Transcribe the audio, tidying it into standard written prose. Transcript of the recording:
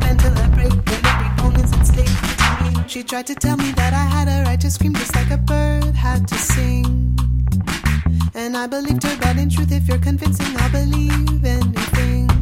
bend till I break, and every bone is at stake. She tried to tell me that I had a right to scream just like a bird had to sing. And I believed her, but in truth, if you're convincing, I'll believe anything.